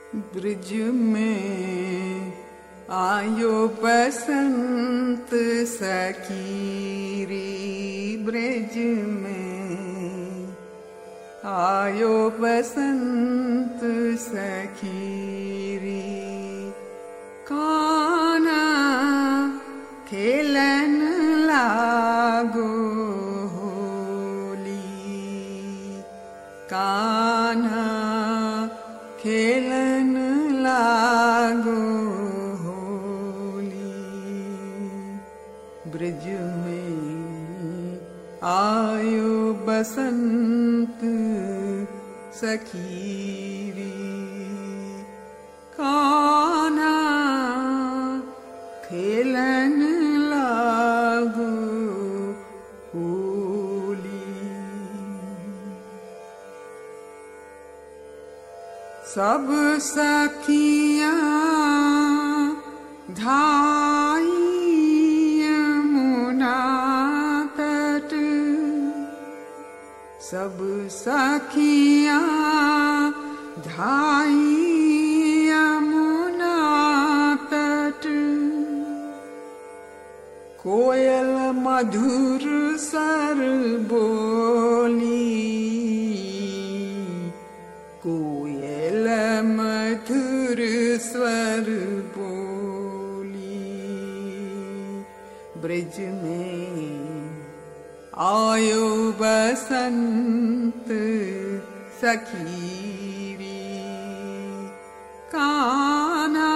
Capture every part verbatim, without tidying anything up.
Bridge में आयो बसंत सखी रे, ब्रिज में आयो बसंत सखी रे। कान्हा खेलन लागो होली, कान्हा खेलन लागो होली। ब्रिज में आयो बसंत सखी रे, कान्हा खेलन लागो होली। सब सखियां धाई यमुना तट, सब सखियां धाई यमुना तट। कोयल मधुर सर बोली, कोयल मधुर स्वर बोली। ब्रिज में आयो बसंत सखी रे, कान्हा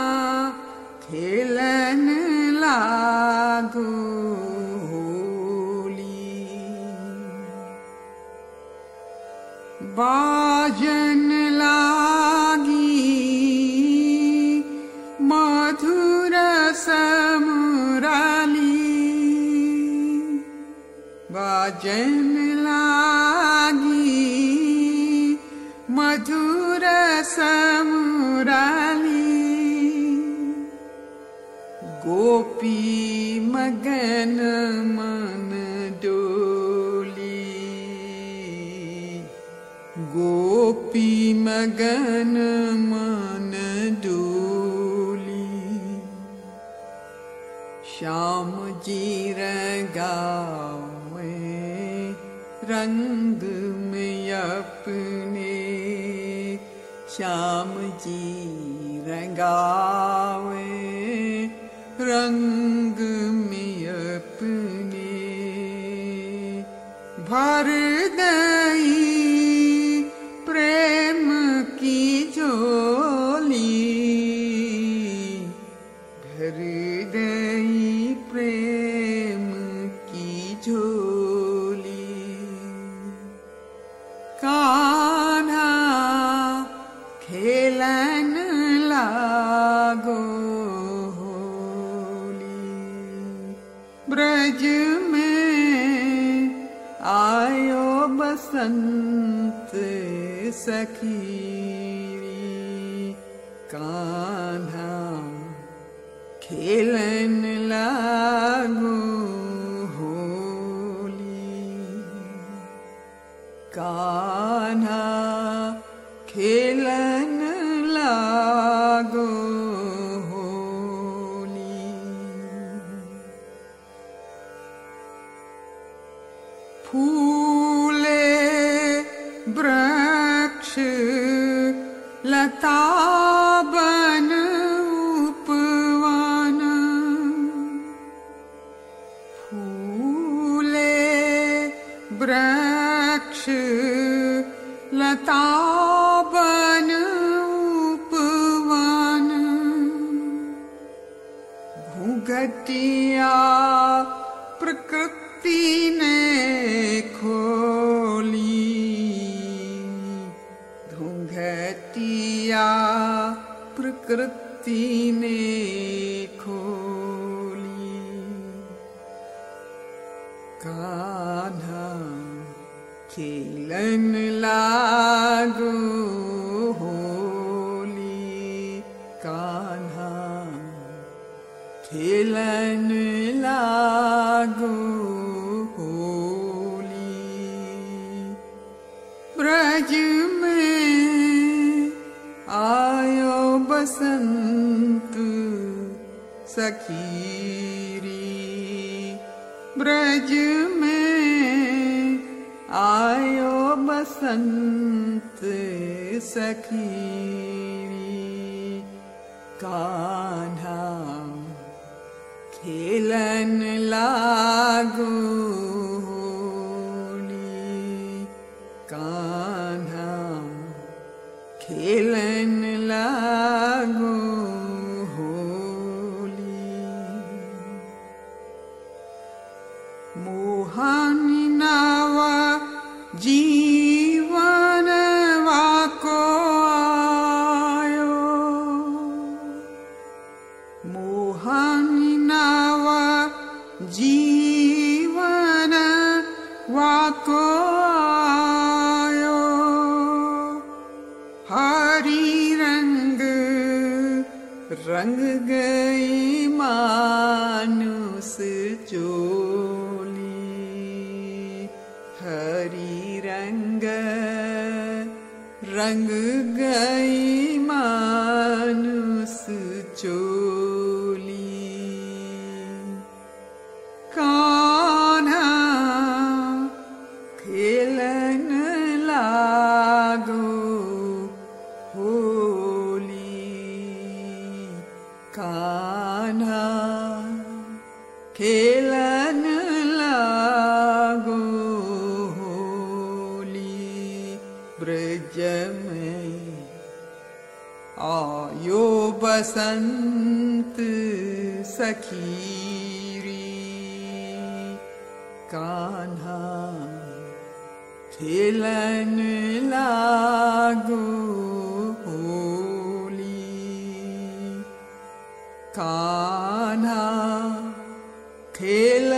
खेलन लागो होली। बाजन लागी मधुर समुराली, बाजन लागी मधुर समुराली। गोपी मगन मन डोली, गोपी मगन मन डोली। श्याम जी रंगावे रंग में अपने, श्याम जी रंगावे रंग में अपने। भर दई प्रेम की झोली, भर दई प्रेम की झोली। कान्हा खेलन लागो होली। ब्रज में आयो बसंत सखी रे, कान्हा खेलन लागो होली। कान्हा खेलन लागो होली। फूले वृक्ष लता बन उपवन, फूले वृक्ष लता बन उपवन। घूंघटिया प्रकृति ने खोली, घूंघटिया प्रकृति ने खोली। कान्हा खेलन लागो होली, कान्हा खेलन लागो होली। ब्रज में आए सखीरी ब्रज में आयो बसंत सखीरी कान्हा खेलन लागो होली कान्हा खेलन लागो होली मोहनी नावा जीवन वाको आयो मोहनी नावा जीवन वाको आयो हरी रंग रंग गई मानुष चोली हरी रंग रंग गई मानुष चोली कान्हा खेलन लागो होली कान्हा खेलन लागो होली ब्रज में आयो बसंत सखीरी कान्हा खेलन लागो होली कान्हा खेल